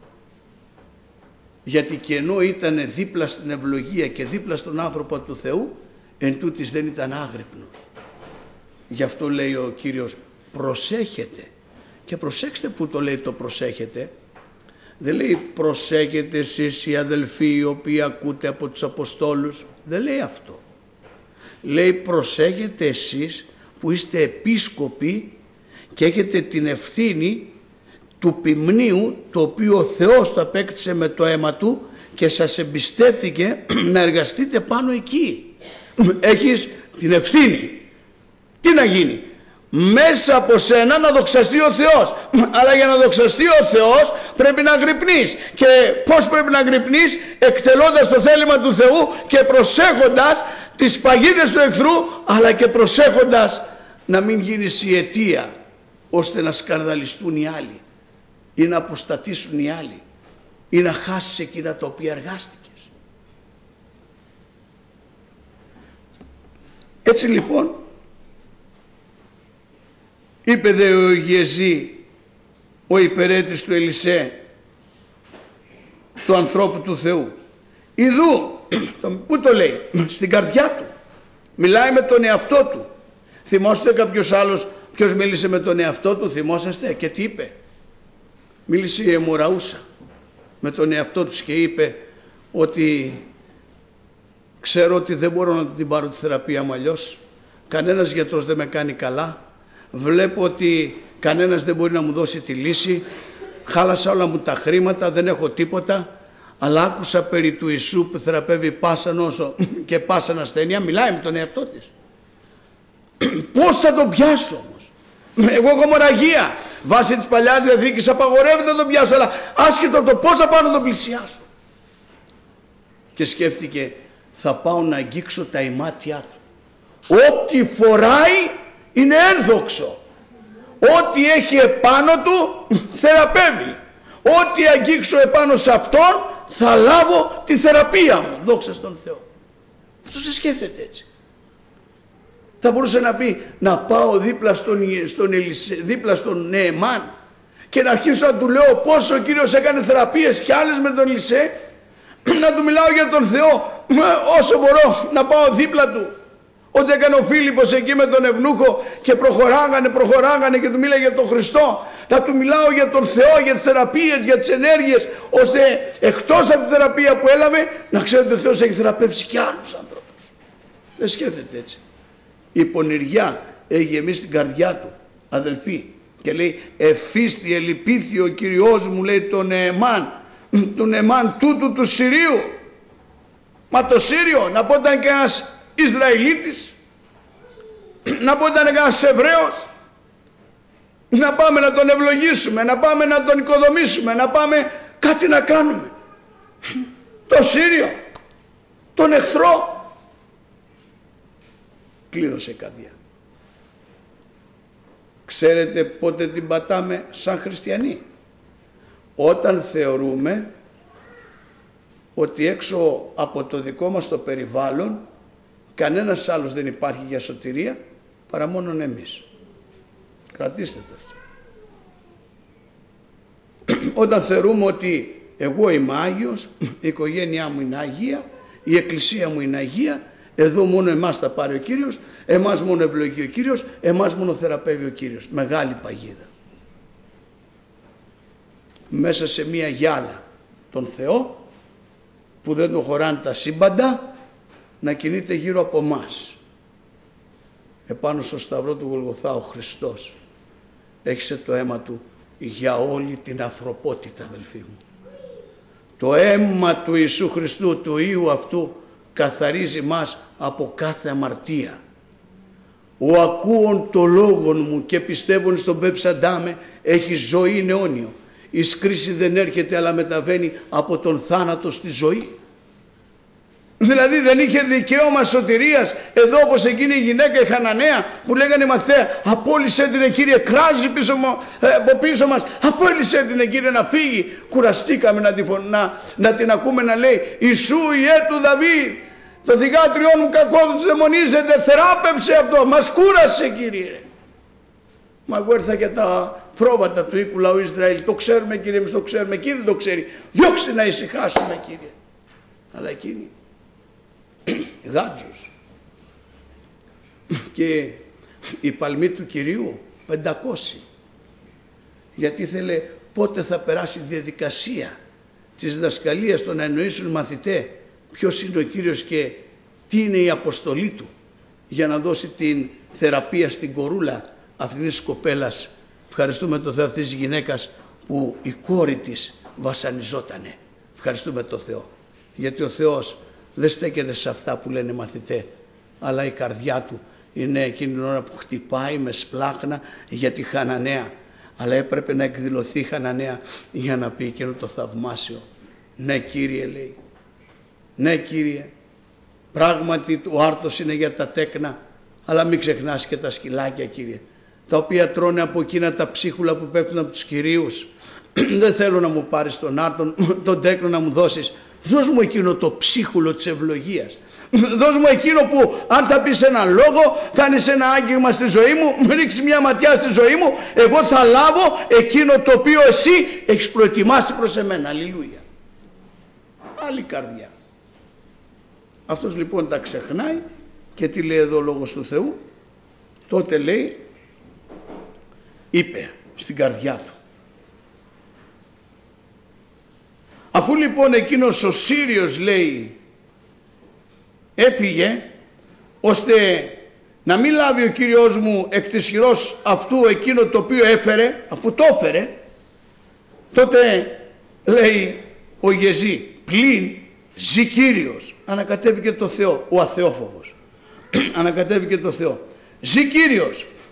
Γιατί και ενώ ήταν δίπλα στην ευλογία και δίπλα στον άνθρωπο του Θεού, εν τούτης δεν ήταν άγρυπνος. Γι' αυτό λέει ο Κύριος, προσέχετε. Και προσέξτε που το λέει το προσέχετε. Δεν λέει προσέχετε εσείς οι αδελφοί οι οποίοι ακούτε από τους Αποστόλους. Δεν λέει αυτό. Λέει προσέχετε εσείς που είστε επίσκοποι και έχετε την ευθύνη του ποιμνίου το οποίο ο Θεός το απέκτησε με το αίμα του και σας εμπιστεύθηκε να εργαστείτε πάνω εκεί. Έχεις την ευθύνη. Τι να γίνει? Μέσα από σένα να δοξαστεί ο Θεός. Αλλά για να δοξαστεί ο Θεός πρέπει να αγρυπνείς. Και πώς πρέπει να αγρυπνείς? Εκτελώντας το θέλημα του Θεού και προσέχοντας τις παγίδες του εχθρού, αλλά και προσέχοντας να μην γίνεις η αιτία ώστε να σκανδαλιστούν οι άλλοι ή να αποστατήσουν οι άλλοι ή να χάσεις εκείνα τα οποία εργάστηκες. Έτσι λοιπόν είπε δε ο Γεζή, ο υπηρέτης του Ελισέ, του ανθρώπου του Θεού, ιδού, πού το λέει? Στην καρδιά του. Μιλάει με τον εαυτό του. Θυμόστε κάποιος άλλος ποιος μίλησε με τον εαυτό του? Θυμόσαστε? Και τι είπε? Μίλησε η Αιμοραούσα με τον εαυτό του και είπε ότι ξέρω ότι δεν μπορώ να την πάρω τη θεραπεία μου αλλιώς, κανένας γιατρός δεν με κάνει καλά, βλέπω ότι κανένας δεν μπορεί να μου δώσει τη λύση, χάλασα όλα μου τα χρήματα, δεν έχω τίποτα, αλλά άκουσα περί του Ιησού που θεραπεύει πάσα νόσο και πάσα ασθένεια. Μιλάει με τον εαυτό της. Πώς θα τον πιάσω όμως? Εγώ έχω μοραγία, βάσει της Παλαιάς Διαθήκης απαγορεύεται να τον πιάσω, αλλά άσχετο από το πώς θα πάω να τον πλησιάσω. Και σκέφτηκε, θα πάω να αγγίξω τα ημάτια του. Ό,τι φοράει είναι ένδοξο. Ό,τι έχει επάνω του θεραπεύει. Ό,τι αγγίξω επάνω σε αυτόν θα λάβω τη θεραπεία μου. Δόξα στον Θεό. Αυτό σε σκέφτεται έτσι. Θα μπορούσε να πει, να πάω δίπλα στον, στον, Ελισέ, δίπλα στον Νεεμάν και να αρχίσω να του λέω πόσο ο Κύριος έκανε θεραπείες και άλλες με τον Ελισέ, να του μιλάω για τον Θεό όσο μπορώ, να πάω δίπλα του. Ό,τι έκανε ο Φίλιππος εκεί με τον Ευνούχο και προχωράγανε, προχωράγανε και του μίλαγε για τον Χριστό. Να του μιλάω για τον Θεό, για τις θεραπείες, για τις ενέργειες, ώστε εκτός από τη θεραπεία που έλαβε, να ξέρετε ότι ο Θεός έχει θεραπεύσει και άλλους ανθρώπους. Δεν σκέφτεται έτσι. Η πονηριά έχει γεμίσει την καρδιά του, αδελφοί, και λέει, εφίστη ελυπήθη ο Κυριός μου, λέει, τον Νεεμάν, τον Νεεμάν τούτου του Συρίου. Μα το Σύριο, να πω ήταν και ένας Ισραηλίτης, να πω ήταν κανένας Εβραίος, να πάμε να τον ευλογήσουμε, να πάμε να τον οικοδομήσουμε, να πάμε κάτι να κάνουμε. Το Σύριο, τον εχθρό. Κλείδωσε η καρδιά. Ξέρετε πότε την πατάμε σαν χριστιανοί? Όταν θεωρούμε ότι έξω από το δικό μας το περιβάλλον κανένας άλλος δεν υπάρχει για σωτηρία παρά μόνον εμείς. Κρατήστε το αυτό. Όταν θεωρούμε ότι εγώ είμαι Άγιος, η οικογένειά μου είναι Αγία, η εκκλησία μου είναι Αγία, εδώ μόνο εμάς θα πάρει ο Κύριος, εμάς μόνο ευλογεί ο Κύριος, εμάς μόνο θεραπεύει ο Κύριος. Μεγάλη παγίδα. Μέσα σε μία γυάλα τον Θεό που δεν τον χωράνε τα σύμπαντα να κινείται γύρω από μας. Επάνω στο σταυρό του Γολγοθά ο Χριστός έχισε το αίμα του για όλη την ανθρωπότητα, αδελφοί μου. Το αίμα του Ιησού Χριστού, του Υιού αυτού, καθαρίζει μας από κάθε αμαρτία. Ο ακούων το λόγον μου και πιστεύουν στον πεψαντάμε έχει ζωή αιώνιο. Η κρίση δεν έρχεται αλλά μεταβαίνει από τον θάνατο στη ζωή. Δηλαδή δεν είχε δικαίωμα σωτηρίας, εδώ όπως εκείνη η γυναίκα η Χαναναία που λέγανε μαθαία, απόλυσέ την Κύριε, κράζει πίσω, από πίσω μας, απόλυσέ την Κύριε να φύγει. Κουραστήκαμε να την, να, να την ακούμε να λέει, Ιησού Ιε του Δαβίδ, το θυγάτριό μου κακόδους δαιμονίζεται, θεράπευσε αυτό, μας κούρασε Κύριε. Μα εγώ ήρθα για τα πρόβατα του οίκου λαού Ισραήλ, το ξέρουμε Κύριε, εμείς το ξέρουμε, εκείνη δεν το ξέρει, διώξε να ησυχάσουμε Κύριε. Αλλά εκείνη γάτζος. Και η παλμή του Κυρίου πεντακόσια, γιατί ήθελε πότε θα περάσει η διαδικασία της διδασκαλίας, το να εννοήσουν μαθητέ ποιος είναι ο Κύριος και τι είναι η αποστολή του, για να δώσει την θεραπεία στην κορούλα αυτής της κοπέλας. Ευχαριστούμε τον Θεό αυτής της γυναίκας που η κόρη της βασανιζότανε. Ευχαριστούμε τον Θεό, γιατί ο Θεός δεν στέκεται σε αυτά που λένε μαθητέ, αλλά η καρδιά του είναι εκείνη την ώρα που χτυπάει με σπλάχνα για τη Χαναναία. Αλλά έπρεπε να εκδηλωθεί η Χαναναία για να πει εκείνο το θαυμάσιο. Ναι Κύριε, λέει, ναι Κύριε, πράγματι ο άρτος είναι για τα τέκνα, αλλά μην ξεχνάς και τα σκυλάκια Κύριε, τα οποία τρώνε από εκείνα τα ψίχουλα που πέφτουν από τους κυρίους. Δεν θέλω να μου πάρεις τον άρτον, τον τέκνο να μου δώσεις. Δώσ' μου εκείνο το ψίχουλο της ευλογίας. Δώσ' μου εκείνο που αν θα πεις ένα λόγο, κάνεις ένα άγγιγμα στη ζωή μου, ρίξεις μια ματιά στη ζωή μου, εγώ θα λάβω εκείνο το οποίο εσύ έχεις προετοιμάσει προς εμένα. Αλληλούια. Άλλη καρδιά. Αυτός λοιπόν τα ξεχνάει και τι λέει εδώ ο Λόγος του Θεού? Τότε λέει, είπε στην καρδιά του. Αφού λοιπόν εκείνος ο Σύριος, λέει, έφυγε ώστε να μην λάβει ο Κύριος μου εκ της χειρός αυτού εκείνο το οποίο έφερε, αφού το έφερε, τότε λέει ο Γεζή, πλην ζει Κύριος. Ανακατεύηκε το Θεό, ο αθεόφοβος. Ανακατεύηκε το Θεό. Ζει Κύριος,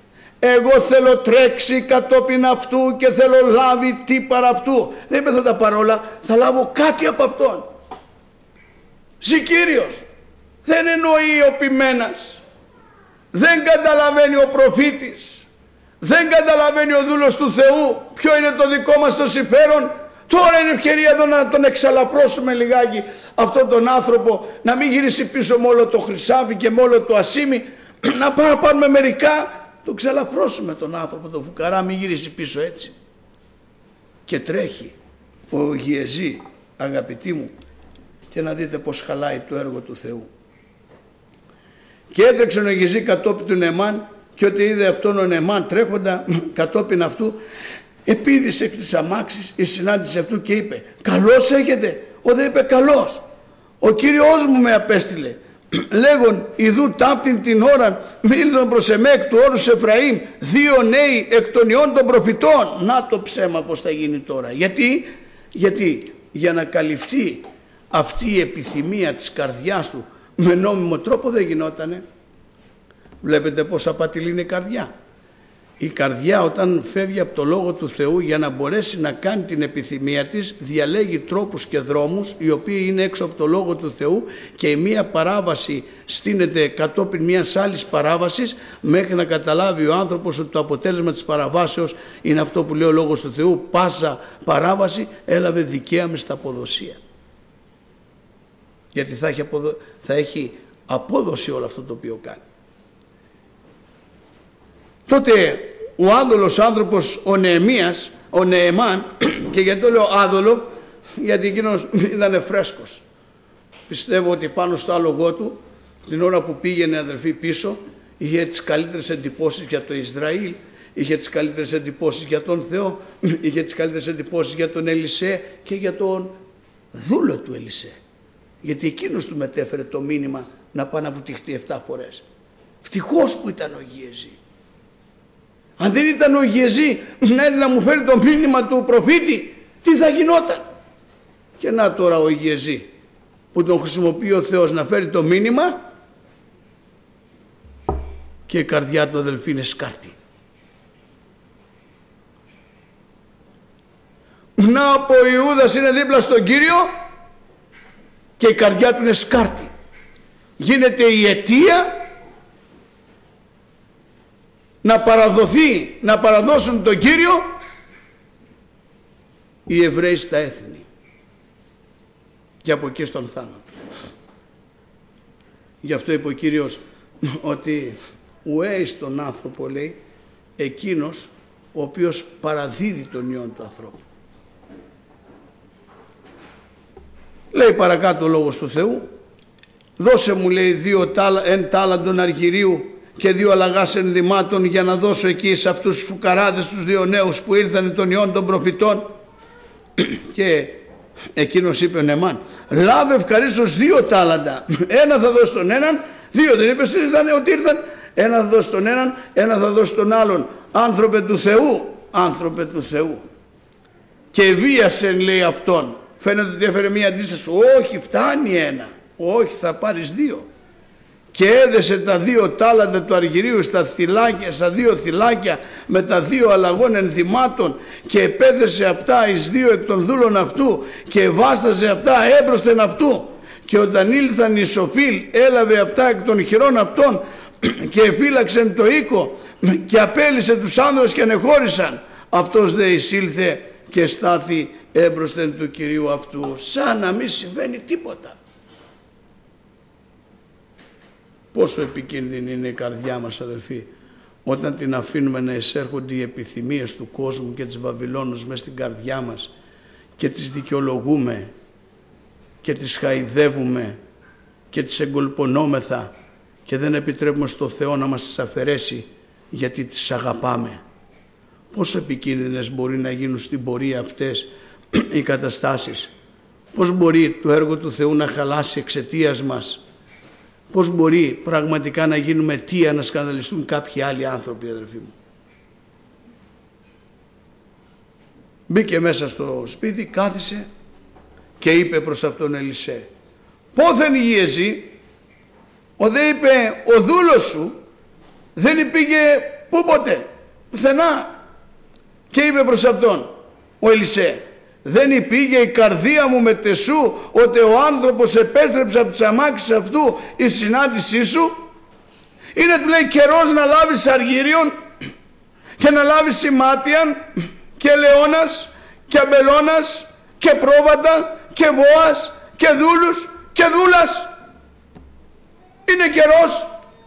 εγώ θέλω τρέξει κατόπιν αυτού και θέλω λάβει τι παρά αυτού. Δεν είπε θα τα πάρω όλα, θα λάβω κάτι από αυτόν. Ζει Κύριος. Δεν εννοεί ο ποιμένας. Δεν καταλαβαίνει ο προφήτης. Δεν καταλαβαίνει ο δούλος του Θεού ποιο είναι το δικό μας το συμφέρον. Τώρα είναι ευκαιρία εδώ να τον εξαλαπρώσουμε λιγάκι αυτόν τον άνθρωπο, να μην γυρίσει πίσω με όλο το χρυσάφι και με όλο το ασίμι, να πάμε να πάρουμε μερικά, τον ξαλαπρώσουμε τον άνθρωπο, τον φουκαρά, μην γυρίσει πίσω έτσι. Και τρέχει ο Γιεζή, αγαπητοί μου, και να δείτε πως χαλάει το έργο του Θεού. Και έτρεξε ο Γιεζή κατόπιν του Νεμάν, και ό,τι είδε αυτόν ο Νεμάν τρέχοντα κατόπιν αυτού, επίδησε εκ της αμάξης η συνάντηση αυτού και είπε, καλώς έχετε? Ο δε είπε, καλώς. Ο Κύριος μου με απέστειλε, λέγον, ιδού ταύτην την ώρα μίλητον προς εμέ εκ του όρους Εφραήμ δύο νέοι εκ των ιών των προφητών. Να το ψέμα πως θα γίνει τώρα. Γιατί, γιατί για να καλυφθεί αυτή η επιθυμία της καρδιάς του με νόμιμο τρόπο δεν γινότανε. Βλέπετε πως απατηλή είναι η καρδιά. Η καρδιά όταν φεύγει από το Λόγο του Θεού, για να μπορέσει να κάνει την επιθυμία της, διαλέγει τρόπους και δρόμους οι οποίοι είναι έξω από το Λόγο του Θεού, και η μία παράβαση στείνεται κατόπιν μιας άλλης παράβασης, μέχρι να καταλάβει ο άνθρωπος ότι το αποτέλεσμα της παραβάσεως είναι αυτό που λέει ο Λόγος του Θεού, πάσα παράβαση έλαβε δικαίωμα στα αποδοσία. Γιατί θα έχει, αποδο... θα έχει απόδοση όλο αυτό το οποίο κάνει. Τότε ο άδολος άνθρωπος, ο Νεεμίας, ο Νεεμάν, και γιατί το λέω άδολο, γιατί εκείνος ήταν φρέσκος. Πιστεύω ότι πάνω στο άλογο του, την ώρα που πήγαινε αδελφοί πίσω, είχε τις καλύτερες εντυπώσεις για το Ισραήλ, είχε τις καλύτερες εντυπώσεις για τον Θεό, είχε τις καλύτερες εντυπώσεις για τον Ελισέ και για τον δούλο του Ελισέ. Γιατί εκείνος του μετέφερε το μήνυμα να πάει να βουτυχτεί εφτά φορές. Ευτυχώς που ήταν ο Γιεζή. Αν δεν ήταν ο Γιεζή να έρθει να μου φέρει το μήνυμα του προφήτη, τι θα γινόταν? Και να τώρα ο Γιεζή που τον χρησιμοποιεί ο Θεός να φέρει το μήνυμα, και η καρδιά του αδελφή είναι σκάρτη. Να από ο Ιούδας είναι δίπλα στον Κύριο και η καρδιά του είναι σκάρτη. Γίνεται η αιτία να παραδοθεί, να παραδώσουν τον Κύριο οι Εβραίοι στα έθνη, και από εκεί στον θάνατο. Γι' αυτό είπε ο Κύριος ότι ουέ στον άνθρωπο, λέει, εκείνος ο οποίος παραδίδει τον ιόν του ανθρώπου. Λέει παρακάτω ο Λόγος του Θεού, δώσε μου, λέει, δύο τάλα, εν τάλαντον αργυρίου και δύο αλλαγάς ενδυμάτων, για να δώσω εκεί σε αυτούς τους φουκαράδες, τους δύο νέους που ήρθαν των ιών των προφητών. Και εκείνος είπε ο Νεμάν, λάβε ευχαρίστως δύο τάλαντα, ένα θα δώσει τον έναν, δύο δεν είπες ότι ήρθαν, ένα θα δώσει τον έναν, ένα θα δώσει τον άλλον. Άνθρωπε του Θεού, άνθρωπε του Θεού. Και βίασεν, λέει, αυτόν. Φαίνεται ότι έφερε μία αντίσταση. Όχι, φτάνει ένα. Όχι, θα πάρεις δύο. Και έδεσε τα δύο τάλαντα του αργυρίου στα, θυλάκια, στα δύο θυλάκια με τα δύο αλλαγών ενθυμάτων, και επέθεσε αυτά εις δύο εκ των δούλων αυτού και βάσταζε αυτά έμπροσθεν αυτού. Και όταν ήλθαν οι σοφίλ, έλαβε αυτά εκ των χειρών αυτών και εφύλαξεν το οίκο και απέλυσε τους άνδρες και ανεχώρησαν. Αυτός δε εισήλθε και στάθη έμπροσθεν του Κυρίου αυτού, σαν να μην συμβαίνει τίποτα. Πόσο επικίνδυνη είναι η καρδιά μας, αδελφοί, όταν την αφήνουμε να εισέρχονται οι επιθυμίες του κόσμου και της Βαβυλώνος μες στην καρδιά μας και τις δικαιολογούμε και τις χαϊδεύουμε και τις εγκολπονόμεθα και δεν επιτρέπουμε στο Θεό να μας τις αφαιρέσει, γιατί τις αγαπάμε. Πόσο επικίνδυνες μπορεί να γίνουν στην πορεία αυτές οι καταστάσεις. Πώς μπορεί το έργο του Θεού να χαλάσει εξαιτίας μας. Πώς μπορεί πραγματικά να γίνουμε αιτία να σκανδαλιστούν κάποιοι άλλοι άνθρωποι, αδελφοί μου. Μπήκε μέσα στο σπίτι, κάθισε και είπε προς αυτόν Ελισέ, πόθεν Γιεζή? Ο δε είπε, ο δούλος σου δεν πήγε Πού ποτέ? Πουθενά. Και είπε προς αυτόν ο Ελισέ, δεν υπήγε η καρδία μου με τεσού ότι ο άνθρωπος επέστρεψε από τις αμάξεις αυτού η συνάντησή σου? Είναι, του λέει, καιρός να λάβεις αργύριον και να λάβεις σημάτιαν και ελαιώνας και αμπελώνας και πρόβατα και βόας και δούλους και δούλας. Είναι καιρός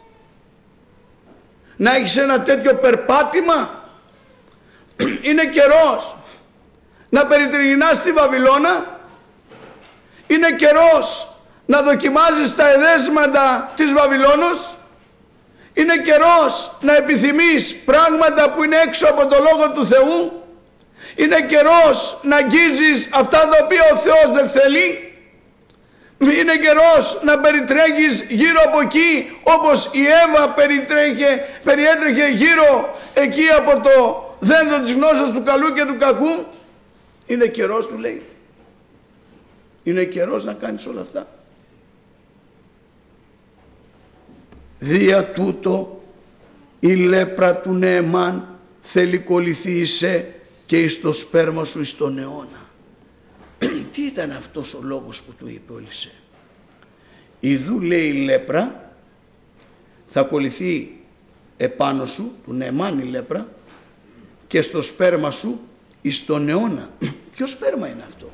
να έχεις ένα τέτοιο περπάτημα? Είναι καιρός να περιτριγυνάς στη Βαβυλώνα? Είναι καιρός να δοκιμάζεις τα εδέσματα της Βαβυλώνος? Είναι καιρός να επιθυμείς πράγματα που είναι έξω από το Λόγο του Θεού? Είναι καιρός να αγγίζεις αυτά τα οποία ο Θεός δεν θέλει? Είναι καιρός να περιτρέχεις γύρω από εκεί όπως η Εύα περιτρέχε, περιέτρεχε γύρω εκεί από το δέντρο της γνώσης του καλού και του κακού? Είναι καιρός, του λέει. Είναι καιρός να κάνεις όλα αυτά. Δια τούτο η λέπρα του Νεεμάν θελικοληθήσε και εις το σπέρμα σου εις τον αιώνα. Τι ήταν αυτός ο λόγος που του είπε ο Ελισέ? Ιδού, λέει, η λέπρα θα κολληθεί επάνω σου, του Νεεμάν η λέπρα, και στο σπέρμα σου εις τον αιώνα. Ποιο σπέρμα είναι αυτό?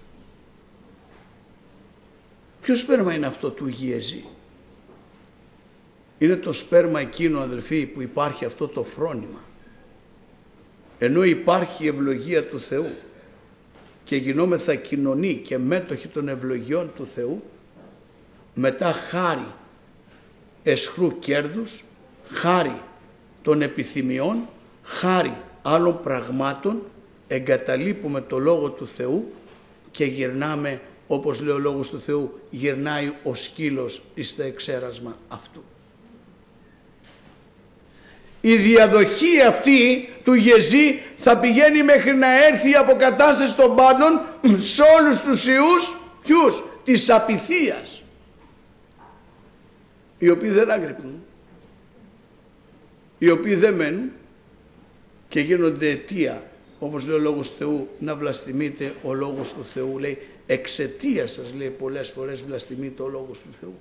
Ποιο σπέρμα είναι αυτό του Γιεζή? Είναι το σπέρμα εκείνο, αδελφοί, που υπάρχει αυτό το φρόνημα. Ενώ υπάρχει η ευλογία του Θεού και γινόμεθα κοινωνοί και μέτοχοι των ευλογιών του Θεού, μετά χάρη εσχρού κέρδους, χάρη των επιθυμιών, χάρη άλλων πραγμάτων, εγκαταλείπουμε το Λόγο του Θεού και γυρνάμε, όπως λέει ο Λόγος του Θεού, γυρνάει ο σκύλος εις το εξέρασμα αυτού. Η διαδοχή αυτή του Γεζή θα πηγαίνει μέχρι να έρθει η αποκατάσταση των πάντων σε όλους τους ιούς, ποιους? Της απειθίας, οι οποίοι δεν αγρυπνούν, οι οποίοι δεν μένουν και γίνονται αιτία, όπως λέει ο Λόγος του Θεού, να βλαστημείτε ο Λόγος του Θεού. Λέει, εξαιτίας σας, λέει, πολλές φορές βλαστημείτε ο Λόγος του Θεού.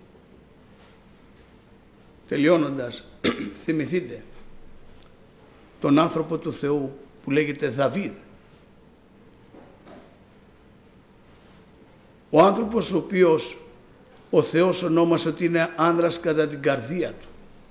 Τελειώνοντας, θυμηθείτε τον άνθρωπο του Θεού που λέγεται Δαβίδ. Ο άνθρωπος ο οποίος ο Θεός ονόμασε ότι είναι άνδρας κατά την καρδία του.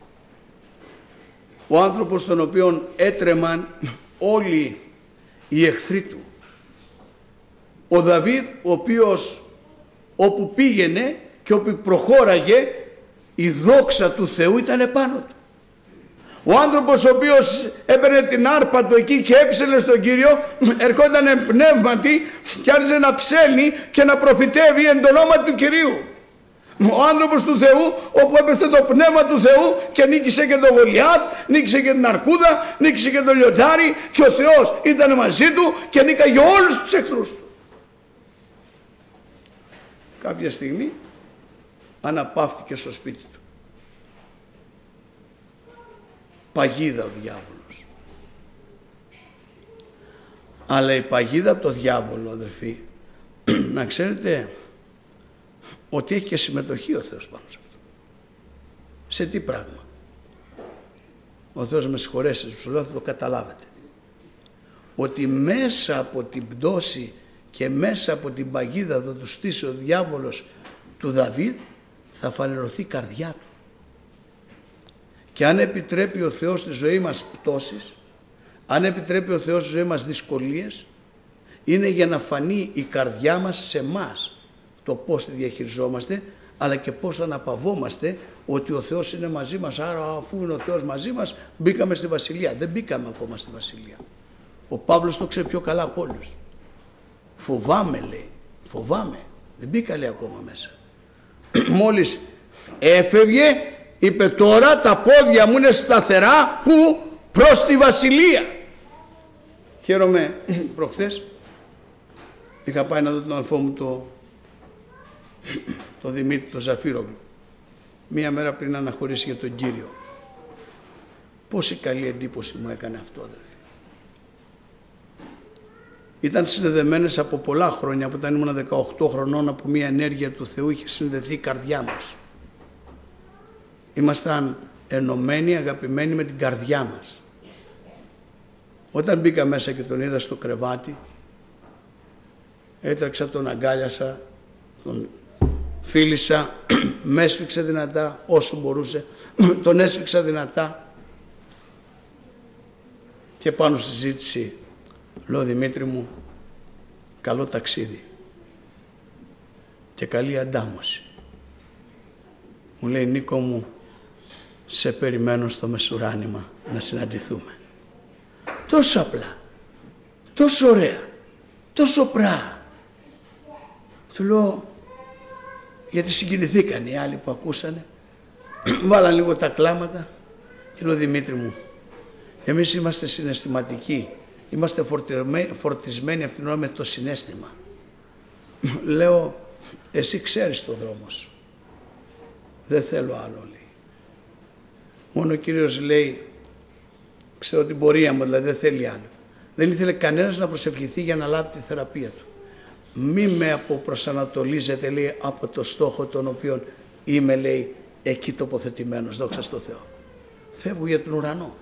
Ο άνθρωπος τον οποίον έτρεμαν όλοι οι εχθροί του. Ο Δαβίδ, ο οποίος όπου πήγαινε και όπου προχώραγε η δόξα του Θεού ήταν επάνω του. Ο άνθρωπος ο οποίος έπαιρνε την άρπα του εκεί και έψελε στον Κύριο, ερχόταν πνεύματι και άρχισε να ψέλνει και να προφητεύει εν το όνομα του Κυρίου. Ο άνθρωπος του Θεού, όπου έπεσε το πνεύμα του Θεού και νίκησε και τον Γολιάθ, νίκησε και την αρκούδα, νίκησε και τον λιοντάρι, και ο Θεός ήταν μαζί του και νίκαγε όλους τους εχθρούς του. Κάποια στιγμή αναπαύθηκε στο σπίτι του. Παγίδα ο διάβολος. Αλλά η παγίδα από το διάβολο, αδερφοί, να ξέρετε ότι έχει και συμμετοχή ο Θεός πάνω σε αυτό. Σε τι πράγμα? Ο Θεός με συγχωρέσει, θα το καταλάβετε. Ότι μέσα από την πτώση και μέσα από την παγίδα θα του στήσει ο διάβολος του Δαβίδ, θα φανερωθεί η καρδιά του. Και αν επιτρέπει ο Θεός στη ζωή μας πτώσεις, αν επιτρέπει ο Θεός στη ζωή μας δυσκολίες, είναι για να φανεί η καρδιά μας σε μας, το πώς τη διαχειριζόμαστε, αλλά και πώς αναπαυόμαστε ότι ο Θεός είναι μαζί μας. Άρα, αφού είναι ο Θεός μαζί μας, μπήκαμε στη Βασιλεία. Δεν μπήκαμε ακόμα στη Βασιλεία. Ο Παύλος το ξέρει πιο καλά από όλους. Φοβάμαι, λέει, φοβάμαι. Δεν μπήκα, λέει, ακόμα μέσα. Μόλις έφευγε, είπε, τώρα τα πόδια μου είναι σταθερά, που? Προς τη Βασιλεία. Χαίρομαι, προχθές είχα πάει να δω τον αδελφό μου το, το Δημήτρη, το Ζαφύρογλου, μία μέρα πριν αναχωρήσει για τον Κύριο. Πόση καλή εντύπωση μου έκανε αυτό, αδελφοί. Ήταν συνδεδεμένες από πολλά χρόνια, που όταν ήμουν δεκαοκτώ χρονών, από μια ενέργεια του Θεού είχε συνδεθεί η καρδιά μας. Ήμασταν ενωμένοι, αγαπημένοι με την καρδιά μας. Όταν μπήκα μέσα και τον είδα στο κρεβάτι, έτρεξα, τον αγκάλιασα, τον φίλησα, με έσφιξε δυνατά όσο μπορούσε, τον έσφιξα δυνατά και πάνω στη συζήτηση λέω, Δημήτρη μου, καλό ταξίδι και καλή αντάμωση. Μου λέει, Νίκο μου, σε περιμένω στο μεσουράνημα να συναντηθούμε. Τόσο απλά, τόσο ωραία, τόσο πρά. Του λέω, γιατί συγκινηθήκαν οι άλλοι που ακούσανε, βάλαν λίγο τα κλάματα και λέω, Δημήτρη μου, εμείς είμαστε συναισθηματικοί, είμαστε φορτισμένοι αυτήν την ώρα με το συναίσθημα. Λέω, εσύ ξέρεις το δρόμο σου, δεν θέλω άλλο, λέει. Μόνο ο Κύριος λέει, ξέρω την πορεία μου, δηλαδή δεν θέλει άλλο. Δεν ήθελε κανένας να προσευχηθεί για να λάβει τη θεραπεία του. Μη με αποπροσανατολίζετε, λέει, από το στόχο τον οποίο είμαι, λέει, εκεί τοποθετημένος, δόξα στο Θεό. Φεύγω για τον ουρανό.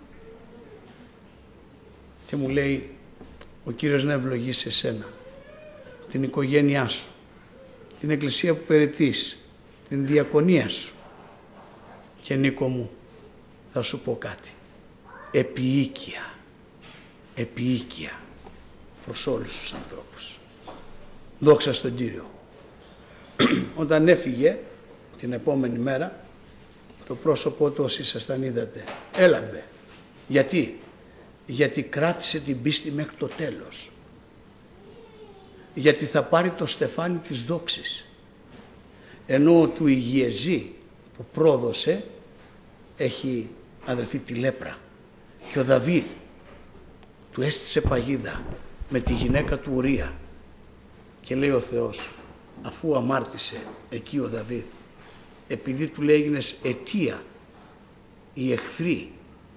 Και μου λέει, ο Κύριος να ευλογήσει εσένα, την οικογένειά σου, την εκκλησία που περιττείς, την διακονία σου. Και Νίκο μου, θα σου πω κάτι. Επιοίκεια, επιοίκεια προς όλους τους ανθρώπους. Δόξα στον Κύριο. Όταν έφυγε την επόμενη μέρα, το πρόσωπό του, όσοι ήσασταν είδατε, έλαμπε. Γιατί? Γιατί κράτησε την πίστη μέχρι το τέλος. Γιατί θα πάρει το στεφάνι της δόξης. Ενώ του Υγιεζή που πρόδωσε έχει, αδελφοί, τη λέπρα. Και ο Δαβίδ του έστησε παγίδα με τη γυναίκα του Ουρία. Και λέει ο Θεός, αφού αμάρτησε εκεί ο Δαβίδ, επειδή του λέει έγινες αιτία οι εχθροί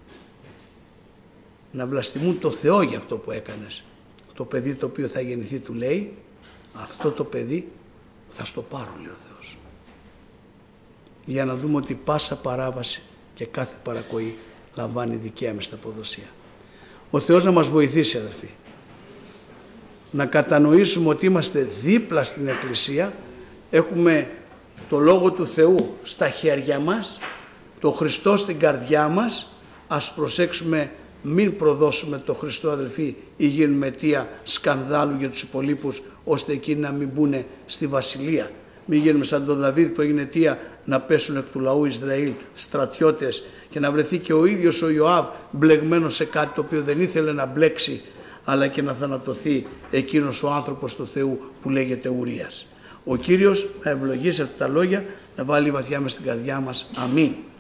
να βλαστημούν το Θεό για αυτό που έκανες, το παιδί το οποίο θα γεννηθεί, του λέει, αυτό το παιδί θα στο πάρω, λέει ο Θεός. Για να δούμε ότι πάσα παράβαση και κάθε παρακοή λαμβάνει δικαίωμα στα ποδοσία. Ο Θεός να μας βοηθήσει, αδελφοί, να κατανοήσουμε ότι είμαστε δίπλα στην Εκκλησία, έχουμε το Λόγο του Θεού στα χέρια μας, το Χριστό στην καρδιά μας. Ας προσέξουμε μην προδώσουμε το Χριστό, αδελφοί, ή γίνουμε αιτία σκανδάλου για τους υπολείπους, ώστε εκείνοι να μην μπουν στη βασιλεία. Μην γίνουμε σαν τον Δαβίδ που έγινε αιτία να πέσουν εκ του λαού Ισραήλ στρατιώτες και να βρεθεί και ο ίδιος ο Ιωάβ μπλεγμένος σε κάτι το οποίο δεν ήθελε να μπλέξει, αλλά και να θανατωθεί εκείνος ο άνθρωπος του Θεού που λέγεται Ουρίας. Ο Κύριος να ευλογήσει αυτά τα λόγια, να βάλει βαθιά μες στην καρδιά μας. Αμήν.